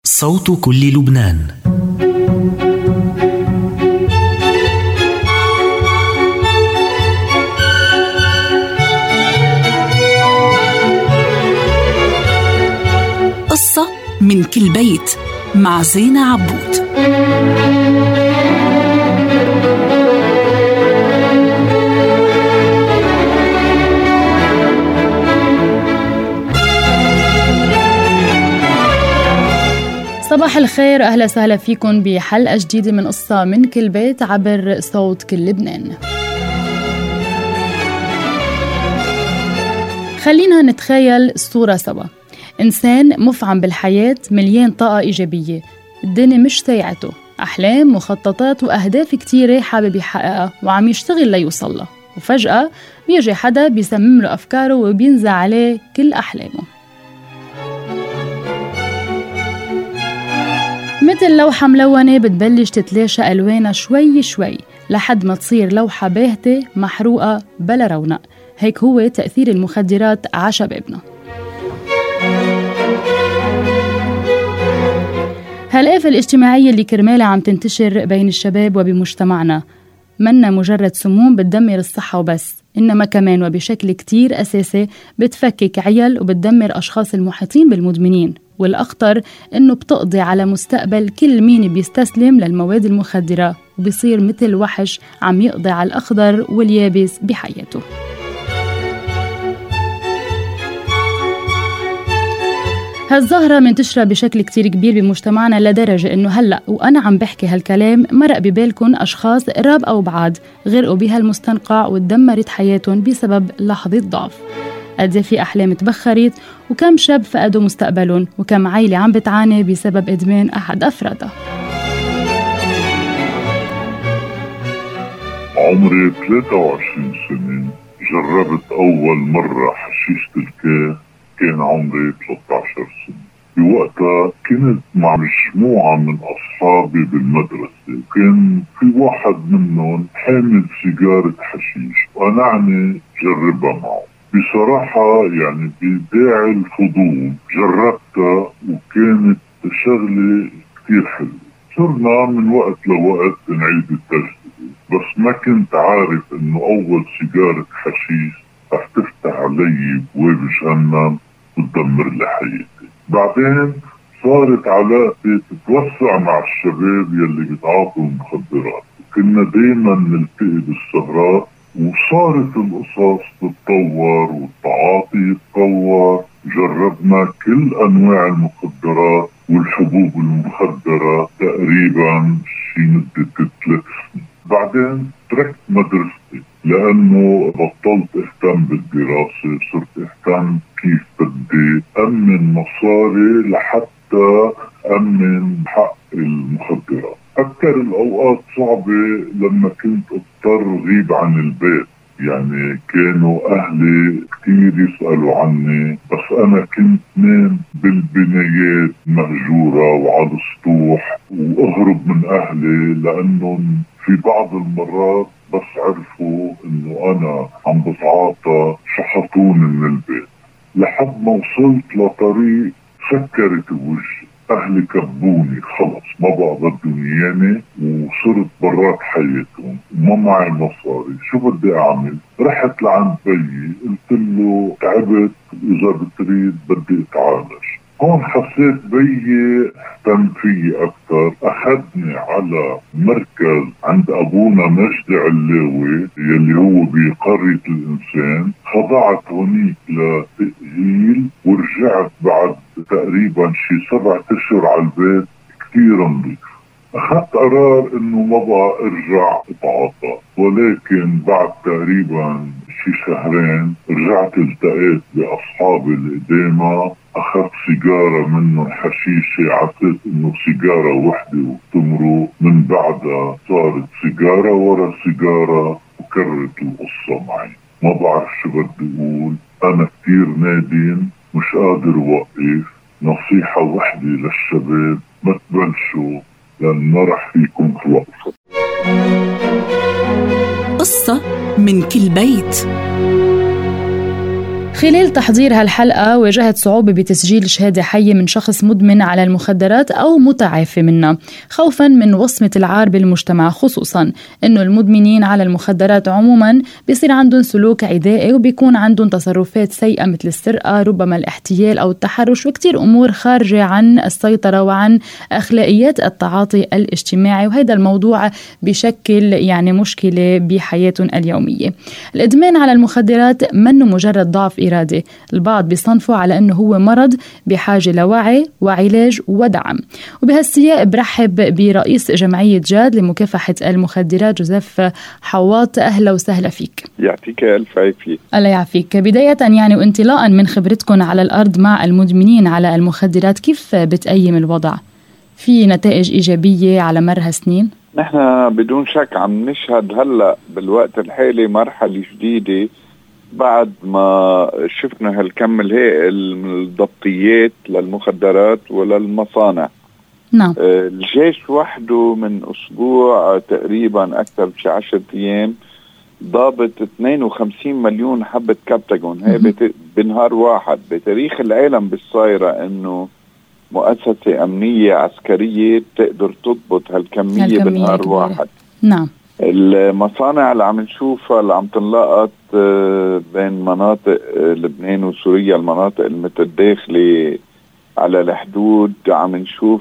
صوت كل لبنان. قصة من كل بيت مع زينة عبود. صباح الخير، أهلا وسهلا فيكم بحلقة جديدة من قصة من كل بيت عبر صوت كل لبنان. خلينا نتخيل الصورة سوا. إنسان مفعم بالحياة، مليان طاقة إيجابية، الدنيا مش سايعته، أحلام، مخططات وأهداف كتيرة حابب يحققها وعم يشتغل ليوصل لها، وفجأة بيجي حدا بيسمم له أفكاره وبينزع عليه كل أحلامه. مثل لوحة ملونة بتبلش تتلاشى ألوانها شوي شوي لحد ما تصير لوحة باهتة محروقة بلا رونق. هيك هو تأثير المخدرات على شبابنا. هالآفة الاجتماعية اللي كرمالها عم تنتشر بين الشباب وبمجتمعنا منا مجرد سموم بتدمر الصحة وبس، إنما كمان وبشكل كتير أساسي بتفكك عيال وبتدمر أشخاص المحيطين بالمدمنين، والأخطر إنه بتقضي على مستقبل كل مين بيستسلم للمواد المخدرة وبيصير مثل وحش عم يقضي على الأخضر واليابس بحياته. هالظاهرة منتشرة بشكل كتير كبير بمجتمعنا لدرجة إنه هلأ وأنا عم بحكي هالكلام مرق ببالكن أشخاص قراب أو بعاد غرقوا بها المستنقع وتدمرت حياتهم بسبب لحظة ضعف. قد في أحلام تبخرت، وكم شاب فقدوا مستقبلهم، وكم عائلة عم بتعاني بسبب إدمان أحد أفرادها. عمري 23 سنة جربت أول مرة حشيشة الكاف، كان عمري 13 سنة. بوقتها كنت مع مجموعة من أصحابي بالمدرسة، وكان في واحد منهم حامل سيجارة حشيش وأنعني جربها معه. بصراحة يعني بداعي الفضول جربتها وكانت شغلة كتير حلوة. صرنا من وقت لوقت نعيد التجربة، بس ما كنت عارف إنه أول سيجارة حشيش رح تفتح علي بواب جهنم وتدمر لي حياتي. بعدين صارت علاقتي تتوسع مع الشباب يلي بيتعاطوا المخدرات، كنا دايما نلتقي بالسهرات، وصارت القصص تتطور والتعاطي يتطور. جربنا كل أنواع المخدرات والحبوب المخدرة تقريبا شي مدة 3 سنين. بعدين تركت مدرستي لأنه بطلت اهتم بالدراسة، صرت اهتم كيف بدي أمن مصاري لحتى أمن حق المخدرات. أكثر الأوقات صعبة لما كنت اضطر غيب عن البيت، يعني كانوا أهلي كتير يسألوا عني، بس أنا كنت نام بالبنايات مهجورة وعلى السطوح وأهرب من أهلي، لأنهم في بعض المرات بس عرفوا إنه أنا عم بتعاطى شحطوني من البيت، لحد ما وصلت لطريق سكرت بوجهي. أهلي كبوني، خلص ما بقى بدهم إياني، وصرت برات حياتهم وما معي مصاري. شو بدي أعمل؟ رحت لعند بيي قلت له تعبت، إذا بتريد بدي أتعالج. هون حسيت بيي اهتم فيي أكثر، أخذني على مركز عند أبونا مجدي علاوي يلي هو بقرية الإنسان. خضعت هونيك لتأهيل ورجعت بعد تقريبا شي 7 أشهر على البيت كتير نظيف. أخذت قرار إنه ما بقى أرجع أتعاطى، ولكن بعد تقريبا شي 2 شهر رجعت التقيت بأصحابي القدامى، أخذت سيجارة منهم حشيشة، عطيت إنه سيجارة وحدة وتمرق. من بعدها صارت سيجارة ورا سيجارة وكررت القصة معي. ما بعرف شو بدي أقول، أنا كتير نادم، مش قادر أوقف. نصيحة وحدة للشباب، ما تبلشوا لأن ما رح فيكم توقفوا. قصة من كل بيت. خلال تحضير هالحلقة واجهت صعوبة بتسجيل شهادة حية من شخص مدمن على المخدرات أو متعافي منها، خوفاً من وصمة العار بالمجتمع، خصوصاً إنه المدمنين على المخدرات عموماً بيصير عندهم سلوك عدائي وبيكون عندهم تصرفات سيئة مثل السرقة، ربما الاحتيال أو التحرش، وكتير أمور خارجة عن السيطرة وعن أخلاقيات التعاطي الاجتماعي، وهذا الموضوع بشكل يعني مشكلة بحياتهم اليومية. الإدمان على المخدرات منه مجرد ضعف إرادة، البعض بيصنفوا على أنه هو مرض بحاجة لوعي وعلاج ودعم. وبهالسياق برحب برئيس جمعية جاد لمكافحة المخدرات جوزيف حواط. أهلا وسهلا فيك. يعطيك ألف عافية. الله يعافيك. بداية يعني وانطلاقا من خبرتكم على الأرض مع المدمنين على المخدرات، كيف بتقيم الوضع؟ في نتائج إيجابية على مر هالسنين؟ نحن بدون شك عم نشهد هلأ بالوقت الحالي مرحلة جديدة بعد ما شفنا هالكم الهائل من الضبطيات للمخدرات وللمصانع. نعم. الجيش وحده من أسبوع تقريبا أكثر بشي 10 أيام ضابط 52 مليون حبة كابتاجون، هي بنهار واحد. بتاريخ العالم بالصايرة إنه مؤسسة أمنية عسكرية بتقدر تضبط هالكمية بنهار كبيرة. واحد. نعم. المصانع اللي عم نشوفها اللي عم تنلقط بين مناطق لبنان وسوريا، المناطق المتداخلة على الحدود، عم نشوف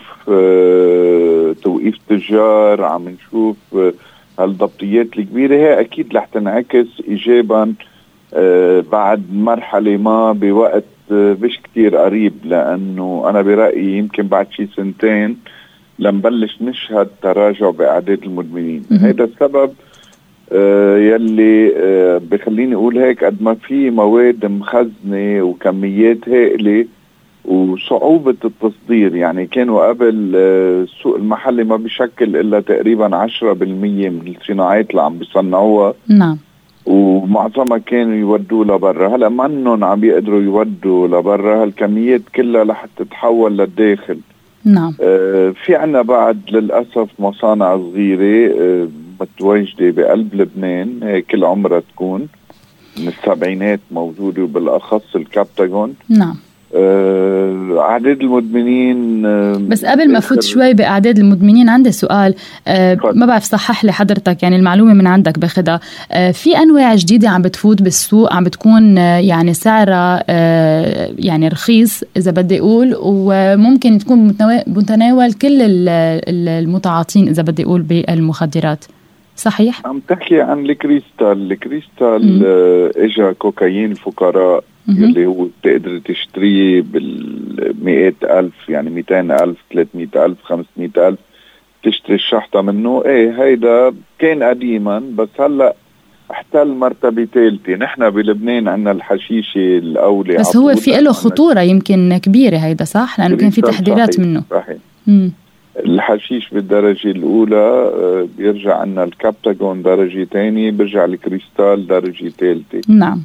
توقيف تجار، عم نشوف هالضبطيات الكبيرة. هي أكيد رح تنعكس إيجابا بعد مرحلة ما بوقت مش كتير قريب، لأنه أنا برأيي يمكن بعد شي 2 سنين لنبلش نشهد تراجع بأعداد المدمنين. هذا السبب يلي بخليني أقول هيك، قد ما في مواد مخزنة وكميات هائلة وصعوبة التصدير. يعني كانوا قبل السوق المحلي ما بيشكل إلا تقريبا 10% من الصناعات اللي عم بيصنعوها. نعم. ومعظمها كانوا يودوا لبرا، هلا منهم عم بيقدروا يودوا لبرا، هالكميات كلها رح تتحول للداخل. نعم. في عنا بعد للأسف مصانع صغيرة متواجدة بقلب لبنان، هي كل عمرها تكون من السبعينات موجودة، وبالأخص الكابتاجون. نعم. أعداد المدمنين بس قبل ما فوت شوي بأعداد المدمنين عندي سؤال. ما بعرف صحح لي حضرتك، يعني المعلومة من عندك باخدها. في أنواع جديدة عم بتفوت بالسوق، عم بتكون يعني سعرها يعني رخيص إذا بدي أقول، وممكن تكون متناول كل المتعاطين إذا بدي أقول بالمخدرات، صحيح؟ عم تحكي عن الكريستال إجا كوكايين الفقراء اللي هو بتقدر تشتريه بالمئات ألف، يعني 200,000 300,000 500,000 تشتري الشحطة منه. ايه هيدا كان قديما، بس هلأ احتل مرتبة ثالثة. نحن بلبنان عنا الحشيشة الأولى، بس هو في له خطورة يمكن كبيرة هيدا، صح؟ لأنه كان في تحذيرات صحيح. منه. صحيح. الحشيش بالدرجة الأولى، بيرجع عنا الكابتاجون درجة ثانية، بيرجع الكريستال درجة ثالثة. نعم.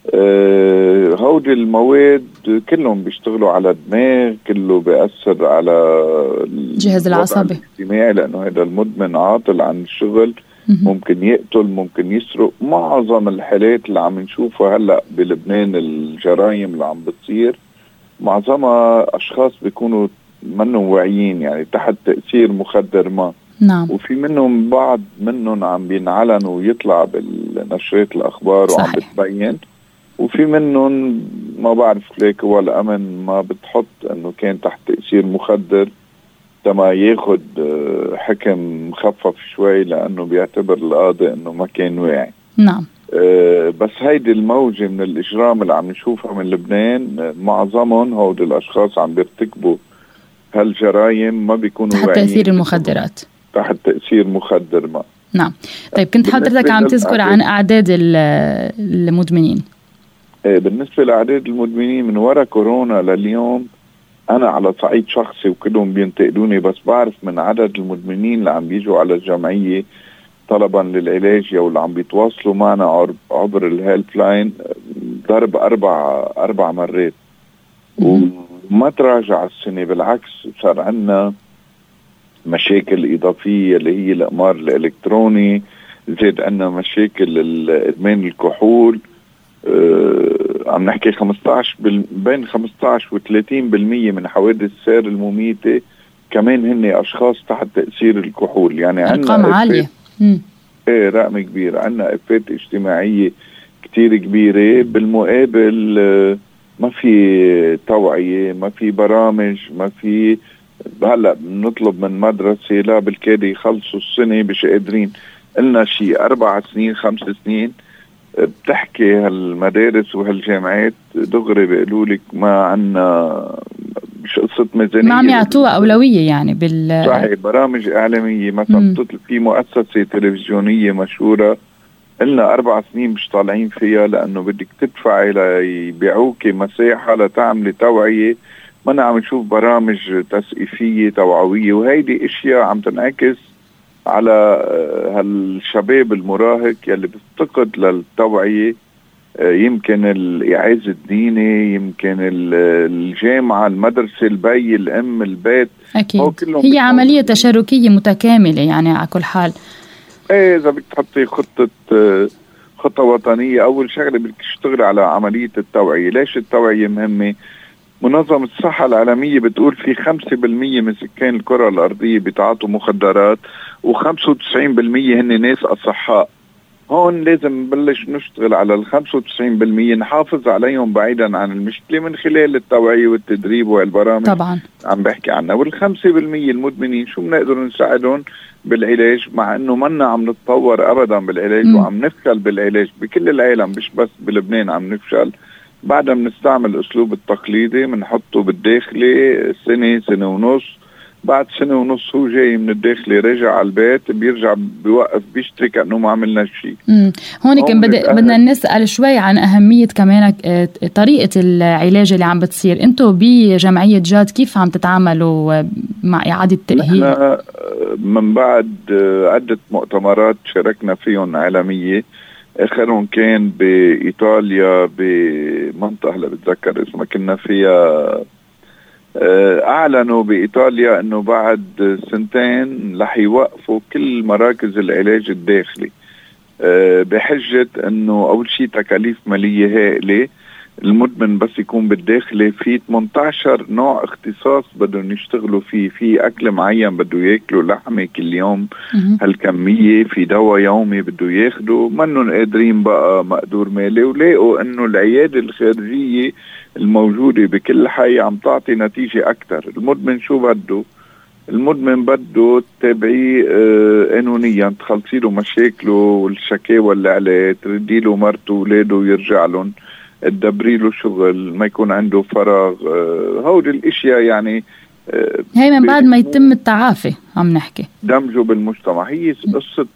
هودي المواد كلهم بيشتغلوا على الدماغ، كله بيأثر على الجهاز العصبي الاجتماعي، لأنه هذا المدمن عاطل عن الشغل، ممكن يقتل، ممكن يسرق. معظم الحالات اللي عم نشوفها هلأ بلبنان، الجرائم اللي عم بتصير معظمها أشخاص بيكونوا منهم واعيين، يعني تحت تأثير مخدر ما. نعم. وفي منهم بعض منهم عم بينعلن ويطلع بالنشرات الأخبار وعم بتبين، وفي منهم ما بعرف ليك هو الأمن ما بتحط أنه كان تحت تأثير مخدر تما ياخد حكم مخفف شوي، لأنه بيعتبر القاضي أنه ما كان واعي. نعم. بس هيدي الموجة من الإجرام اللي عم نشوفها من لبنان، معظمهم هود الأشخاص عم بيرتكبوا هالجرائم ما بيكونوا تحت تأثير المخدرات، تحت تأثير مخدر ما. نعم. طيب كنت حضرتك عم تذكر عن أعداد المدمنين. بالنسبة لأعداد المدمنين من وراء كورونا لليوم، أنا على صعيد شخصي وكلهم بينتقدوني، بس بعرف من عدد المدمنين اللي عم بيجوا على الجمعية طلبا للعلاج أو اللي عم بيتواصلوا معنا عبر الهيلب لاين ضرب 4 مرات، وما تراجع السنة، بالعكس صار عنا مشاكل إضافية اللي هي الإقمار الإلكتروني، زاد عنا مشاكل إدمان الكحول، عم نحكي 15 بين 15 و30% من حوادث السير المميتة كمان هن أشخاص تحت تأثير الكحول. يعني أرقام عالية. ايه رقم كبير. عنا إفات اجتماعية كتير كبيرة. بالمقابل ما في توعية، ما في برامج، ما في. هلأ بنطلب من مدرسة لا بالكاد يخلصوا السنة مش قادرين. قلنا شي 4 سنين 5 سنين بتحكي هالمدارس وهالجامعات دغري بيقولوا لك ما عنا، مش قصة ميزانية، ما عم يعطوها أولوية يعني صحيح. برامج إعلامية مثلا بتطلب في مؤسسة تلفزيونية مشهورة قلنا 4 سنين مش طالعين فيها لأنه بدك تدفعي ليبيعوكي مساحة لتعملي توعية. ما عم نشوف برامج تثقيفية توعوية، وهيدي اشياء عم تنعكس على هالشباب المراهق يلي بيفتقد للتوعية. يمكن الإعاز الديني، يمكن الجامعة، المدرسة، البي، الأم، البيت. أكيد هي عملية تشاركية متكاملة يعني على كل حال. ايه إذا بدك تحطي خطة وطنية، أول شغلة بدك تشتغل على عملية التوعية. ليش التوعية مهمة؟ منظمة الصحة العالمية بتقول في 5% من سكان الكرة الأرضية بيتعاطوا مخدرات، و95% هن ناس أصحاء. هون لازم نبلش نشتغل على 95%، نحافظ عليهم بعيدا عن المشكلة من خلال التوعية والتدريب والبرامج طبعا عم بحكي عنها. وال5% المدمنين شو بنقدر نساعدهم بالعلاج، مع انه منا عم نتطور ابدا بالعلاج وعم نفشل بالعلاج بكل العالم، مش بس بلبنان عم نفشل. بعدها بنستعمل الاسلوب التقليدي، بنحطه بالداخلي سنة ونص. بعد سنة ونص هو جاي من الداخلي رجع على البيت، بيرجع بيوقف بيشتري كأنه ما عملنا شيء. هون كان بدنا نسأل شوي عن أهمية كمان طريقة العلاج اللي عم بتصير. انتو بجمعية جاد كيف عم تتعاملوا مع إعادة التأهيل؟ نحن من بعد عدة مؤتمرات شاركنا فيهم عالمية، آخرهم كان بإيطاليا بمنطقة هلا بتذكر اسمها كنا فيها. أعلنوا بإيطاليا أنه بعد 2 رح يوقفوا كل مراكز العلاج الداخلي بحجة أنه أول شيء تكاليف مالية هائلة. المدمن بس يكون بالداخلي في 18 نوع اختصاص بدهم يشتغلوا فيه. في أكل معين بده يأكلوا لحمة كل يوم هالكمية، في دواء يومي بده ياخدوا، منهم قادرين بقى مقدور مالي. ولاقوا أنه العيادة الخارجية الموجودة بكل حي عم تعطي نتيجة أكتر. المدمن شو بده؟ المدمن بده تتابعيه قانونيا، تخلصي له مشاكله والشكاوى اللي عليه، تردي له مرته وولاده ويرجع لهم، تدبري له شغل، ما يكون عنده فراغ. هول الاشياء يعني هي من بعد ما يتم التعافي عم نحكي دمجه بالمجتمع. هي قصة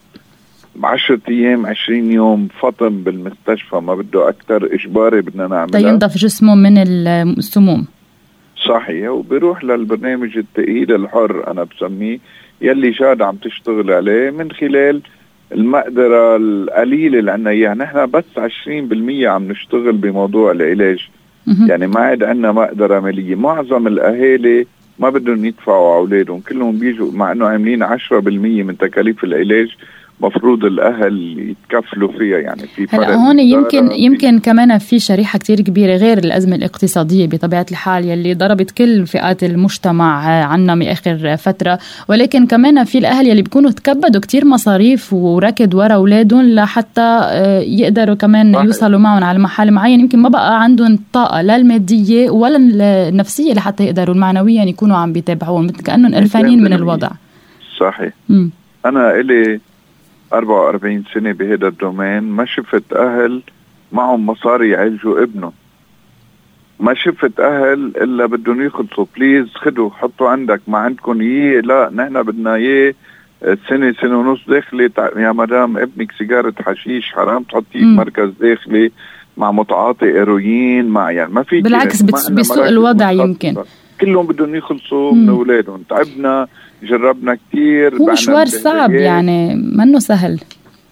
10 أيام 20 يوم فطن بالمستشفى، ما بده أكتر، إجباري بدنا نعملها ينظف جسمه من السموم. صحيح. وبيروح للبرنامج التأهيل الحر أنا بسميه، يلي جاد عم تشتغل عليه من خلال المقدرة القليلة اللي عنا إياها. نحن بس 20% عم نشتغل بموضوع العلاج. يعني ما عاد عنا مقدرة مالية. معظم الأهالي ما بدهم يدفعوا على أولادهم، كلهم بيجوا مع أنه عاملين 10% من تكاليف العلاج مفروض الأهل يتكفلوا فيها. يعني في هلا هون يمكن كمان في شريحة كتير كبيرة غير الأزمة الاقتصادية بطبيعة الحال يلي ضربت كل فئات المجتمع عنا من آخر فترة، ولكن كمان في الأهل يلي بيكونوا تكبدوا كتير مصاريف وركض ورا أولادهم لحتى يقدروا كمان يوصلوا معهم على محل معين. يمكن ما بقى عندهم طاقة لا المادية ولا النفسية لحتى يقدروا المعنويا يكونوا عم بيتابعون، مثل كأنهم قرفانين من الوضع. صحيح. أنا إلي 44 سنة بهذا الدومين، ما شفت أهل معهم مصاري يعالجوا ابنه. ما شفت أهل إلا بدهم يخلصوا بليز خدوا حطوا عندك، ما عندكم إيه؟ لا نحن بدنا إيه سنة ونص داخلي. يا مدام ابنك سيجارة حشيش حرام تحطيه مركز داخلي مع متعاطي إيروين مع يعني ما في. بالعكس بسوء الوضع يمكن كلهم بدهم يخلصوا من أولادهم. تعبنا جربنا كتير، هو مشوار صعب يعني منه سهل.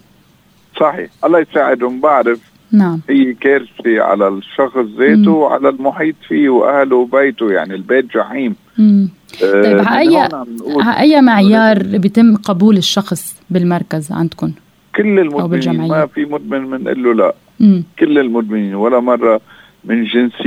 صحيح. الله يساعدهم. بعرف نعم هي كارثة على الشخص ذاته وعلى المحيط فيه وأهله وبيته، يعني البيت جحيم. طيب أي معيار بيتم قبول الشخص بالمركز عندكم؟ كل المدمنين، ما في مدمن من قل له لا. كل المدمنين. ولا مرة من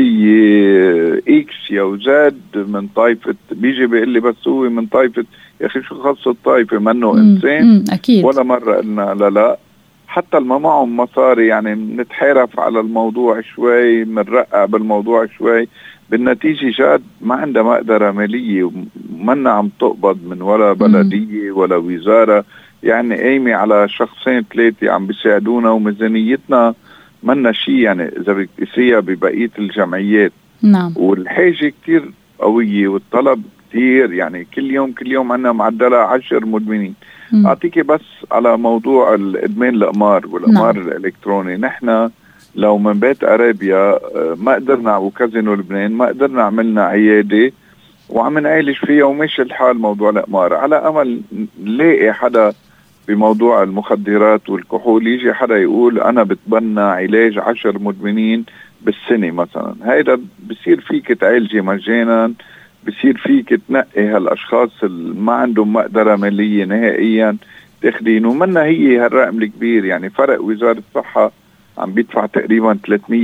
جنسية إكس يا وزاد من طائفة، بيجي بيقول لي بس هو من طائفة، يا أخي شو خص الطائفة منه إنسان؟ أكيد. ولا مرة قلنا لا حتى ما معهم مصاري يعني نتحرف على الموضوع شوي، نرقع بالموضوع شوي، بالنتيجة جاد ما عندها مقدرة مالية ومنا عم تقبض من ولا بلدية ولا وزارة، يعني قايمة على شخصين ثلاثة عم بيساعدونا وميزانيتنا منا شيء يعني إذا بتقيسيها ببقية الجمعيات. نعم. والحاجة كتير قوية والطلب كتير، يعني كل يوم عنا معدلة 10 مدمنين. أعطيكي بس على موضوع الإدمان القمار والقمار الإلكتروني، نحن لو من بيت أرابيا ما قدرنا وكازينو لبنان ما قدرنا عملنا عيادة وعم نعالج فيها وماشي الحال موضوع القمار، على أمل نلاقي حدا بموضوع المخدرات والكحول يجي حدا يقول أنا بتبنى علاج 10 مدمنين بالسنة مثلا. هيدا بصير فيك تعالجي مجانا، بصير فيك تنقي هالأشخاص اللي ما عندهم مقدرة مالية نهائيا تاخدين، ومنا هي هالرقم الكبير. يعني فرق وزارة الصحة عم بيدفع تقريبا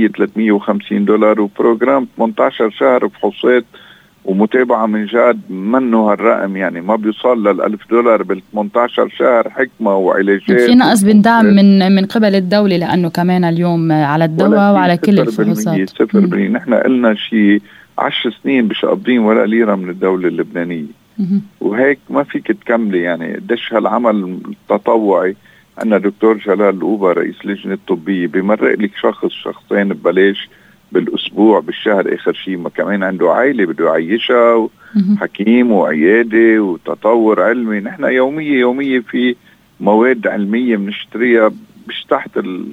$300-350 وبروجرام 18 شهر فحوصات ومتابعة من جاد منه هالرقم، يعني ما بيوصل $1,000 بال18 شهر حكمة وعلاجات. في نقص بالدعم من قبل الدولة، لأنه كمان اليوم على الدواء وعلى كل الفحوصات 0%. نحن قلنا شيء 10 سنين مش قابضين ولا ليرة من الدولة اللبنانية، وهيك ما فيك تكملي. يعني دش هالعمل التطوعي. عندنا دكتور جلال الأوبا رئيس لجنة الطبية بيمرق لك شخصين ببلاش بالأسبوع بالشهر آخر شيء، ما كمان عنده عائلة بده يعيشها وحكيم وعيادة وتطور علمي. نحن يومية في مواد علمية بنشتريها مش تحت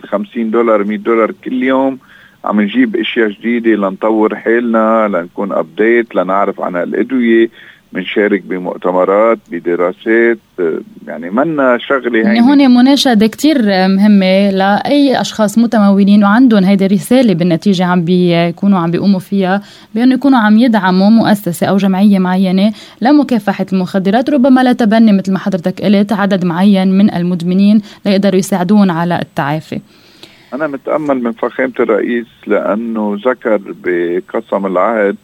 $50 $100 كل يوم، عم نجيب اشياء جديدة لنطور حالنا، لنكون ابديت، لنعرف عن الادوية، منشارك بمؤتمرات بدراسات. يعني منا شغلة يعني هون مناشدة كتير مهمة لأي أشخاص متمولين وعندهم هيدي رسالة بالنتيجة عم بيكونوا عم بيقوموا فيها، بأنه يكونوا عم يدعموا مؤسسة أو جمعية معينة لمكافحة المخدرات، ربما لا تبني مثل ما حضرتك قلت عدد معين من المدمنين ليقدروا يساعدون على التعافي. أنا متأمل من فخامة الرئيس لأنه ذكر بقسم العهد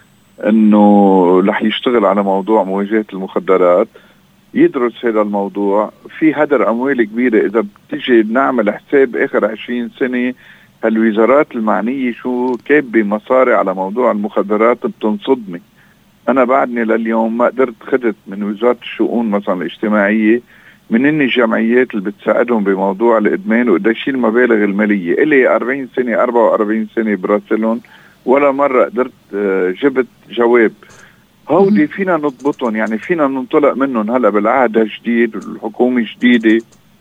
أنه رح يشتغل على موضوع مواجهة المخدرات، يدرس هذا الموضوع. في هدر أموال كبيرة إذا بتيجي نعمل حساب آخر 20 سنة هالوزارات المعنية شو كابة مصاري على موضوع المخدرات بتنصدمي. أنا بعدني لليوم ما قدرت خدت من وزارة الشؤون مثلا الاجتماعية من إني الجمعيات اللي بتساعدهم بموضوع الإدمان وقديش المبالغ المالية. إلي 40 سنة 44 سنة براسلون ولا مرة قدرت جبت جواب. هودي فينا نضبطهم، يعني فينا ننطلق منهم. هلأ بالعهد الجديد والحكومة الجديدة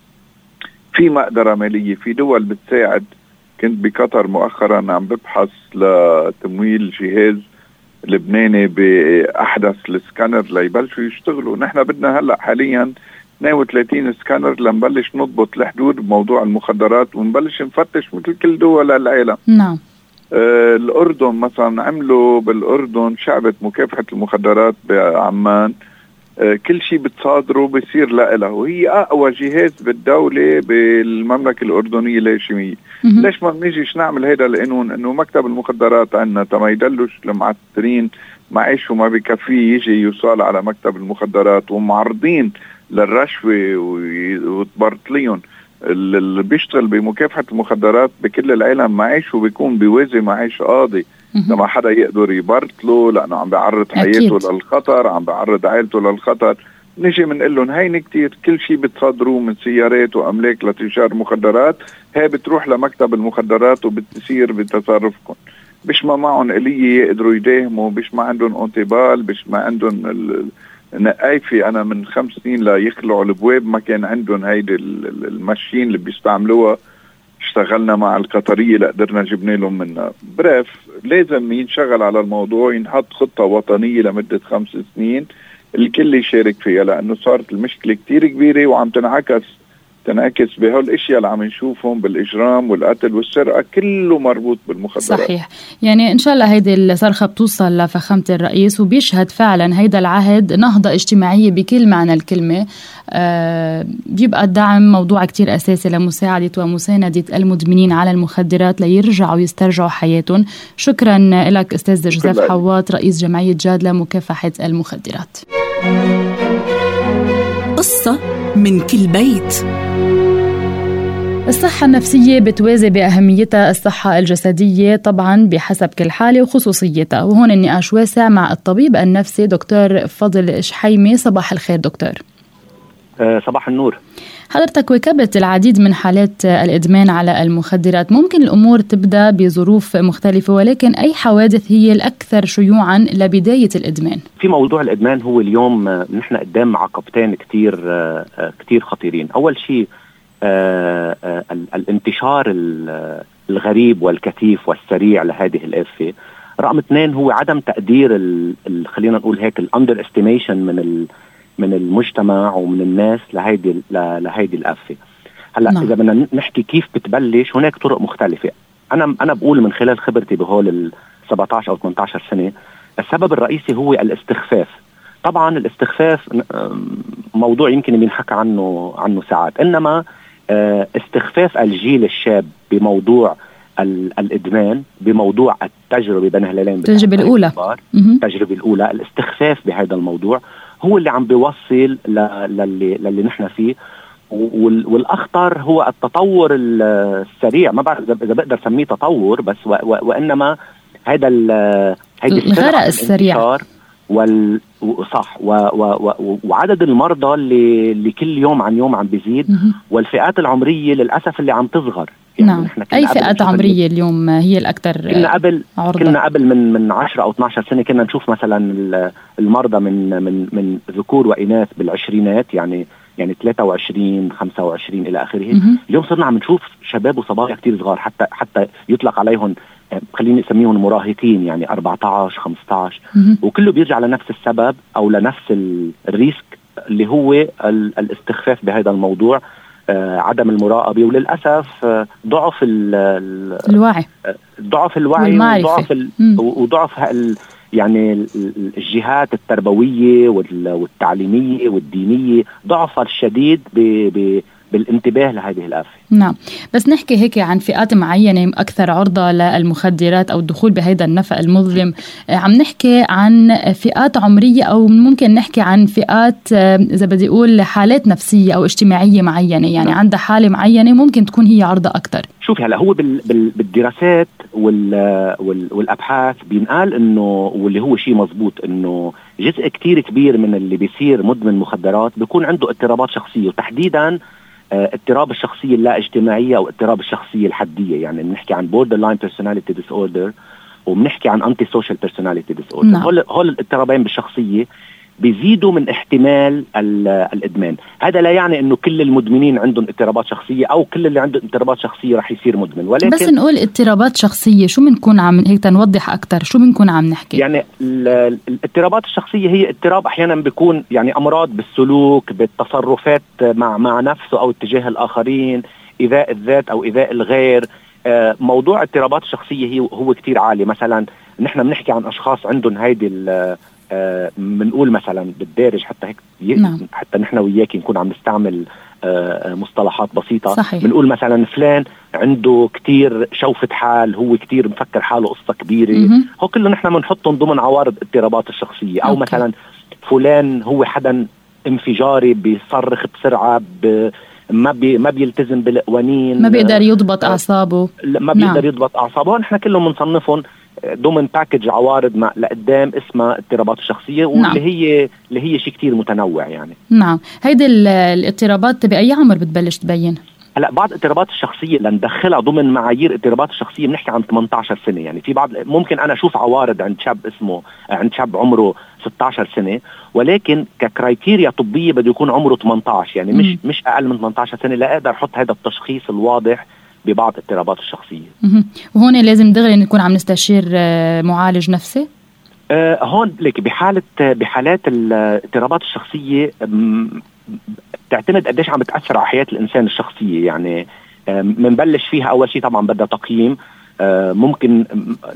في مقدرة مالية، في دول بتساعد. كنت بقطر مؤخرا عم ببحث لتمويل جهاز لبناني بأحدث السكانر ليبلشوا يشتغلوا. نحن بدنا هلأ حاليا 32 سكانر لنبلش نضبط الحدود بموضوع المخدرات ونبلش نفتش مثل كل دول العالم. نعم. الأردن مثلا عملوا بالأردن شعبة مكافحة المخدرات بعمان، كل شيء بتصادره بيصير لها، وهي أقوى جهاز بالدولة بالمملكة الأردنية الهاشمية. ليش ما بنيجيش نعمل هذا القانون إنه مكتب المخدرات عندنا تما يدلوش المعترين معيش وما بكفيه يجي يوصل على مكتب المخدرات ومعرضين للرشوة وتبرطليهم. اللي بيشتغل بمكافحة المخدرات بكل العالم معيش وبيكون بيوازي معيش قاضي لما حدا يقدر يبرطله لأنه عم بيعرض حياته أكيد للخطر، عم بيعرض عائلته للخطر. نجي منقول لهم هين كتير كل شيء بتصدروه من سيارات وأملاك لتجار مخدرات هاي بتروح لمكتب المخدرات وبتصير بتصرفكم. بش ما معهم آلية يقدروا يداهموا، بش ما عندهم انتبال، بش ما عندهم نقايفي. أنا من 5 سنين لا يخلعوا البواب ما كان عندهم هيدي الماشين اللي بيستعملوها. اشتغلنا مع القطرية لقدرنا جبنا لهم منها. بريف لازم ينشغل على الموضوع، ينحط خطة وطنية لمدة 5 سنين الكل يشارك فيها، لأنه صارت المشكلة كتير كبيرة وعم تنعكس تنعكس بهول الاشياء اللي عم نشوفهم بالاجرام والقتل والسرقه، كله مربوط بالمخدرات. صحيح. يعني ان شاء الله هيدي الصرخه بتوصل لفخامه الرئيس، وبيشهد فعلا هيدا العهد نهضه اجتماعيه بكل معنى الكلمه. بيبقى الدعم موضوع كتير اساسي لمساعده ومسانده المدمنين على المخدرات ليرجعوا يسترجعوا حياتهم. شكرا لك استاذ جوزيف حواط، رئيس جمعيه جاد لمكافحه المخدرات. قصة من كل بيت. الصحة النفسية بتوازي بأهميتها الصحة الجسدية طبعا بحسب كل حالة وخصوصيتها، وهون النقاش واسع مع الطبيب النفسي دكتور فضل شحيمة. صباح الخير دكتور. صباح النور. حضرتك واكبت العديد من حالات الإدمان على المخدرات. ممكن الأمور تبدأ بظروف مختلفة، ولكن أي حوادث هي الأكثر شيوعا لبداية الإدمان؟ في موضوع الإدمان هو اليوم نحن قدام عقبتين كتير خطيرين. أول شيء الانتشار الغريب والكثيف والسريع لهذه الآفة. رقم 2 هو عدم تقدير خلينا نقول هيك الاندر استيميشن من المجتمع ومن الناس لهيدي الآفة. هلا إذا بدنا نحكي كيف بتبلش، هناك طرق مختلفة. أنا بقول من خلال خبرتي بهول 17 أو 18 سنة، السبب الرئيسي هو الاستخفاف. طبعا الاستخفاف موضوع يمكن بينحكى عنه ساعات، إنما استخفاف الجيل الشاب بموضوع الإدمان، بموضوع التجربة بين هلالين، التجربة الأولى، الاستخفاف بهذا الموضوع هو اللي عم بيوصل للي نحن فيه. والأخطر هو التطور السريع. ما بعرف إذا بقدر سميه تطور، بس وإنما هيدا الغرق السريع صح. وعدد المرضى اللي كل يوم عن يوم عم بيزيد، والفئات العمرية للأسف اللي عم تصغر. يعني نعم. أي فئات عمرية اليوم هي الأكثر كنا قبل من 10 أو 12 سنة كنا نشوف مثلا المرضى من ذكور وإناث بالعشرينات، يعني 23 25 إلى آخره. اليوم صرنا عم نشوف شباب وصبايا كتير صغار، حتى يطلق عليهم خليني اسميهم مراهقين، يعني 14 15. وكله بيرجع لنفس السبب او لنفس الريسك اللي هو الاستخفاف بهذا الموضوع، عدم المراقبة، وللأسف ضعف الوعي وضعف يعني الجهات التربوية والتعليمية والدينية، ضعف الشديد بالانتباه لهذه الآفة. نعم، بس نحكي هيك عن فئات معينة أكثر عرضة للمخدرات أو الدخول بهذا النفق المظلم. عم نحكي عن فئات عمرية، أو ممكن نحكي عن فئات إذا بدي أقول حالات نفسية أو اجتماعية معينة، يعني عندها حالة معينة ممكن تكون هي عرضة أكثر. شوفي هلا، هو بالدراسات والأبحاث بينقال إنه، واللي هو شيء مزبوط، إنه جزء كتير كبير من اللي بيصير مدمن مخدرات بيكون عنده اضطرابات شخصية، وتحديدا اضطراب الشخصية اللا اجتماعية أو اضطراب الشخصية الحدية. يعني بنحكي عن borderline personality disorder وبنحكي عن antisocial personality disorder. نعم. هول الاضطرابين بالشخصية بيزيدوا من احتمال الإدمان. هذا لا يعني إنه كل المدمنين عندهم اضطرابات شخصية أو كل اللي عنده اضطرابات شخصية رح يصير مدمن، ولكن بس نقول اضطرابات شخصية، شو بنكون عم هيك تنوضح أكتر؟ شو بنكون عم نحكي؟ يعني الاضطرابات الشخصية هي اضطراب أحيانا بيكون يعني أمراض بالسلوك، بالتصرفات مع نفسه أو اتجاه الآخرين، إيذاء الذات أو إيذاء الغير. موضوع اضطرابات الشخصية هو كتير عالي. مثلا نحن بنحكي عن أشخاص عندهم هيدي منقول مثلا بالدارج حتى هيك نعم. حتى نحن وياك نكون عم نستعمل مصطلحات بسيطة. صحيح. بنقول مثلا فلان عنده كتير شوفة حال، هو كتير مفكر حاله قصة كبيرة. هو كله نحن بنحطهم ضمن عوارض اضطرابات الشخصية. أو مثلا فلان هو حدا انفجاري، بيصرخ بسرعة، ما بيلتزم بالقوانين، ما بيقدر يضبط أعصابه، ما بيقدر يضبط أعصابه. نحن كلهم بنصنفهم ضمن باكج عوارض لقدام اسمها اضطرابات الشخصية، واللي هي شيء كتير متنوع يعني. نعم. هيدي الاضطرابات بأي عمر بتبلش تبين؟ هلا بعض اضطرابات الشخصية لندخلها ضمن معايير اضطرابات الشخصية بنحكي عن 18 سنة. يعني في بعض ممكن أنا أشوف عوارض عند شاب عمره 16 سنة، ولكن ككرايتيريا طبية بده يكون عمره 18، يعني مش أقل من 18 سنة لا أقدر أحط هذا التشخيص الواضح ببعض اضطرابات الشخصية. وهون لازم دغري نكون عم نستشير معالج نفسي. هون لك بحالات الاضطرابات الشخصية بتعتمد قديش عم بتأثر على حياة الإنسان الشخصية. يعني منبلش فيها أول شيء طبعا بدها تقييم. ممكن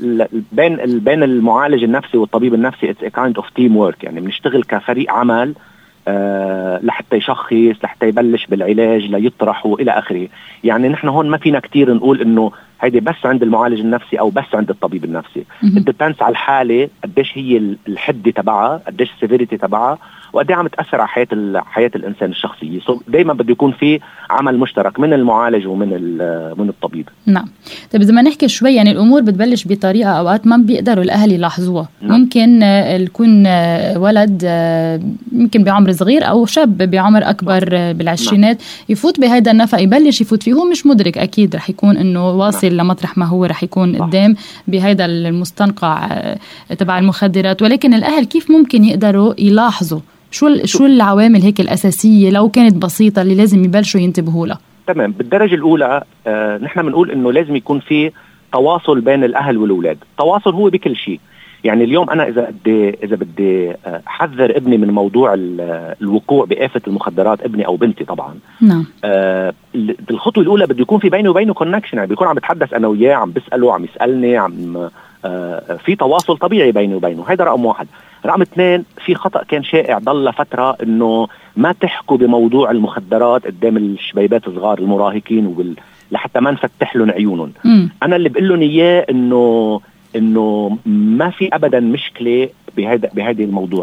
بين المعالج النفسي والطبيب النفسي it's a kind of teamwork، يعني بنشتغل كفريق عمل لحتى يشخص، لحتى يبلش بالعلاج، ليطرح وإلى آخره. يعني نحن هون ما فينا كتير نقول إنه هيدي بس عند المعالج النفسي أو بس عند الطبيب النفسي. الدبنس على الحالة قديش هي الحدة تبعها، قديش السيفيريتي تبعها، وقديه عم تأثر على حياة الإنسان الشخصية. دايما بده يكون في عمل مشترك من المعالج ومن الطبيب. نعم. طيب إذا ما نحكي شوي، يعني الأمور بتبلش بطريقة أوقات ما بيقدروا الأهل يلاحظوها. نعم. ممكن يكون ولد يمكن بعمر صغير أو شاب بعمر أكبر بالعشرينات، نعم. يفوت بهذا النفق، يبلش يفوت فيه، هو مش مدرك أكيد رح يكون إنه واصل، نعم. لمطرح ما هو رح يكون قدام بهذا المستنقع تبع المخدرات. ولكن الأهل كيف ممكن يقدروا يلاحظوا شو العوامل هيك الأساسية لو كانت بسيطة اللي لازم يبلشوا ينتبهوا لها؟ تمام. بالدرجة الأولى نحن بنقول إنه لازم يكون في تواصل بين الأهل والأولاد. التواصل هو بكل شيء. يعني اليوم أنا إذا بدي أحذر ابني من موضوع الوقوع بآفة المخدرات، ابني أو بنتي طبعا، نعم. الخطوة الأولى بده يكون في بيني وبينه كونكشن، يعني بيكون عم بتحدث أنا وياه، عم بسأله، عم يسألني، في تواصل طبيعي بيني وبينه. هيدا رقم واحد. رقم 2، في خطأ كان شائع ضل فترة إنه ما تحكوا بموضوع المخدرات قدام الشبيبات الصغار المراهقين لحتى ما نفتح لهم عيونهم. أنا اللي بقول لهم إياه إنه ما في أبدا مشكلة بهذا الموضوع.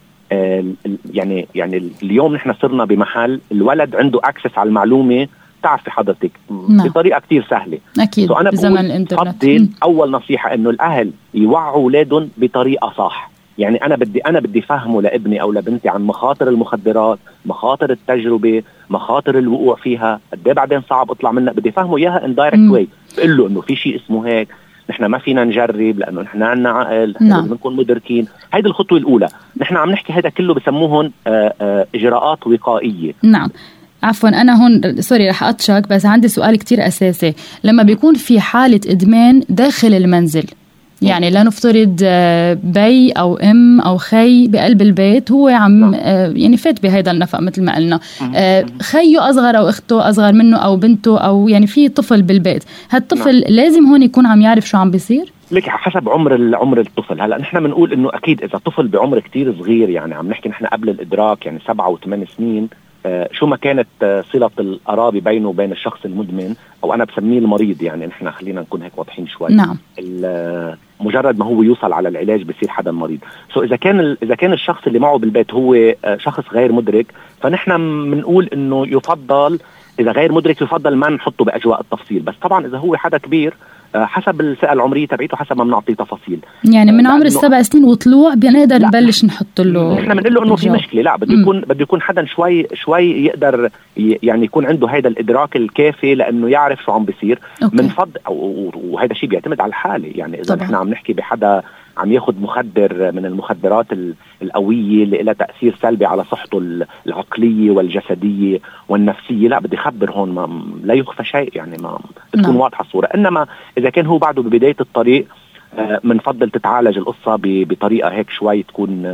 يعني اليوم نحن صرنا بمحل الولد عنده أكسس على المعلومة، تعرفي حضرتك، نعم. بطريقة كتير سهلة. أكيد. أنا بزمن الإنترنت. أول نصيحة إنه الأهل يوعوا أولادهم بطريقة صح. يعني أنا بدي فهمه لابني أو لبنتي عن مخاطر المخدرات، مخاطر التجربة، مخاطر الوقوع فيها، قديه بعدين صعب أطلع منها. بدي فهمه إياها in direct way. بقول له إنه في شيء اسمه هيك، نحن ما فينا نجرب لأنه نحن عنا عقل، نحن نكون مدركين. هيدي الخطوة الأولى. نحن عم نحكي هذا كله بسموهن إجراءات وقائية. نعم. عفوا أنا هون سوري رح أطشك، بس عندي سؤال كتير أساسي. لما بيكون في حالة إدمان داخل المنزل، يعني لا نفترض بي أو أم أو خي بقلب البيت، هو عم يعني فات بهذا النفق مثل ما قلنا، خيه أصغر أو أخته أصغر منه أو بنته، أو يعني في طفل بالبيت، هالطفل لازم هون يكون عم يعرف شو عم بيصير؟ لك حسب عمر الطفل. هلا نحن بنقول إنه أكيد إذا طفل بعمر كتير صغير، يعني عم نحكي نحن قبل الإدراك، يعني 7 و8 سنين، شو ما كانت صلة القرابة بينه وبين الشخص المدمن، أو أنا بسميه المريض، يعني نحن خلينا نكون هيك واضحين شوي. نعم. مجرد ما هو يوصل على العلاج بصير حدا مريض. إذا كان الشخص اللي معه بالبيت هو شخص غير مدرك، فنحن بنقول إنه يفضل، إذا غير مدرك يفضل ما نحطه بأجواء التفصيل. بس طبعا إذا هو حدا كبير حسب الفئة العمرية تبعيته، حسب ما بنعطيه تفاصيل. يعني من عمر 7 سنين وطلوع بنقدر نبلش نحط له. نحن بنقول له إنه في مشكلة، لا بده يكون حدا شوي يقدر يعني يكون عنده هذا الإدراك الكافي لأنه يعرف شو عم بيصير. من فضل، وهذا الشيء بيعتمد على الحالة. يعني إذا نحن عم نحكي بحدا عم ياخد مخدر من المخدرات القوية اللي لها تأثير سلبي على صحته العقلية والجسدية والنفسية، لا بدي خبر هون، لا يخفى شيء، يعني ما تكون واضحة الصورة. إنما إذا كان هو بعده ببداية الطريق، منفضل تتعالج القصة بطريقة هيك شوي تكون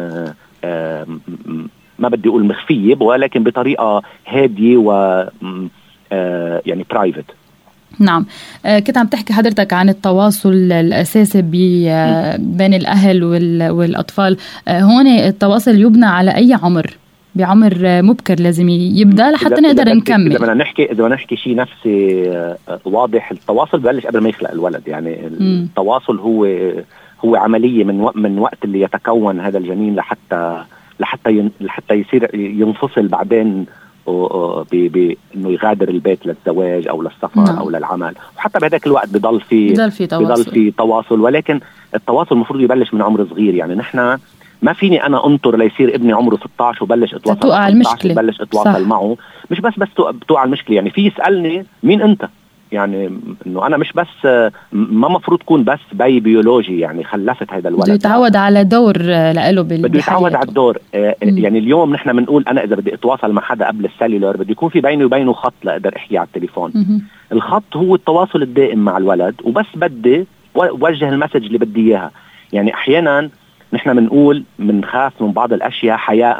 ما بدي أقول مخفية، ولكن بطريقة هادية و يعني برايفت. نعم. كنت عم تحكي حضرتك عن التواصل الأساسي بين الأهل والأطفال. هون التواصل يبنى على أي عمر؟ بعمر مبكر لازم يبدأ لحتى نقدر نكمل. إذا بدنا نحكي شيء نفسي واضح، التواصل ببلش قبل ما يخلق الولد. يعني التواصل هو عملية من وقت اللي يتكون هذا الجنين لحتى يصير ينفصل بعدين بانه يغادر البيت للزواج او للسفر او للعمل. وحتى بهذاك الوقت بضل في تواصل، ولكن التواصل المفروض يبلش من عمر صغير. يعني نحن ما فيني انا انطر ليصير ابني عمره 16 وبلش اتواصل معه. مش بس بتوقع المشكله، يعني في يسالني مين انت، يعني انه انا مش بس ما مفروض كون بس بيولوجي، يعني خلفت هذا الولد، بده يتعود على دور له بده يتعود على الدور. يعني اليوم نحن بنقول انا اذا بدي اتواصل مع حدا قبل السيلولر بده يكون في بيني وبينه خط لاقدر احكي على التليفون. الخط هو التواصل الدائم مع الولد، وبس بدي وجه المسج اللي بدي اياها. يعني احيانا نحن بنقول منخاف من بعض الاشياء حياء،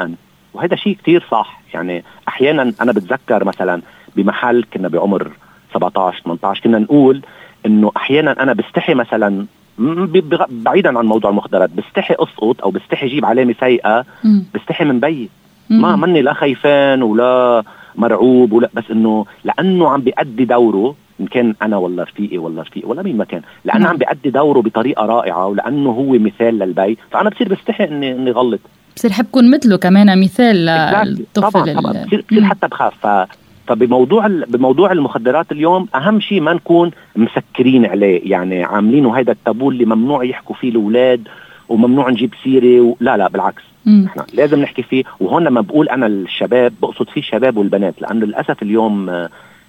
وهذا شيء كتير صح. يعني أحيانا أنا بتذكر مثلا بمحل كنا بعمر 17-18 كنا نقول إنه أحيانا أنا بستحي مثلا بعيدا عن موضوع المخدرات بستحي أسقط أو بستحي جيب علامة سيئة، بستحي من بيي، ما مني لا خايفان ولا مرعوب ولا، بس إنه لأنه عم بيأدي دوره، إن كان أنا ولا رفيقي ولا مين ما كان، لأنه عم بيأدي دوره بطريقة رائعة ولأنه هو مثال للبي، فأنا بصير بستحي إني غلط، بصير حبكون مثله كمان مثال للطفل. طبعا بصير حتى بخاف. فبموضوع المخدرات اليوم أهم شيء ما نكون مسكرين عليه، يعني عاملينه هيدا التابو اللي ممنوع يحكوا فيه الأولاد وممنوع نجيب سيرة لا بالعكس، احنا لازم نحكي فيه. وهون لما بقول أنا الشباب بقصد فيه الشباب والبنات، لأنه للأسف اليوم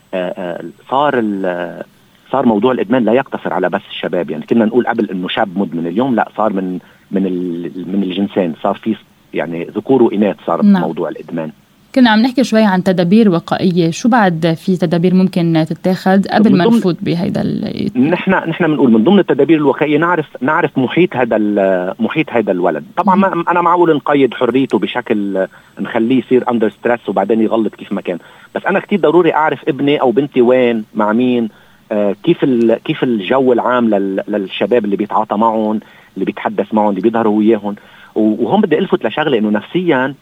صار موضوع الإدمان لا يقتصر على بس الشباب. يعني كنا نقول قبل إنه شاب مدمن، اليوم لا، صار من الجنسين، صار في يعني ذكور وإناث صار موضوع الإدمان. كنا عم نحكي شوي عن تدابير وقائية، شو بعد في تدابير ممكن تتاخد قبل ما نفوت بهيدا نحن بنقول من ضمن التدابير الوقائية نعرف محيط هذا الولد. طبعا أنا معقول نقيد حريته بشكل نخليه يصير أندر ستريس وبعدين يغلط كيف ما كان، بس أنا كتير ضروري أعرف ابني أو بنتي وين مع مين، كيف الجو العام للشباب اللي بيتعاطى معهم، اللي بيتحدث معهم، اللي بيظهروا وياهم. وهم بدي ألفت لشغلة إنه نفسيا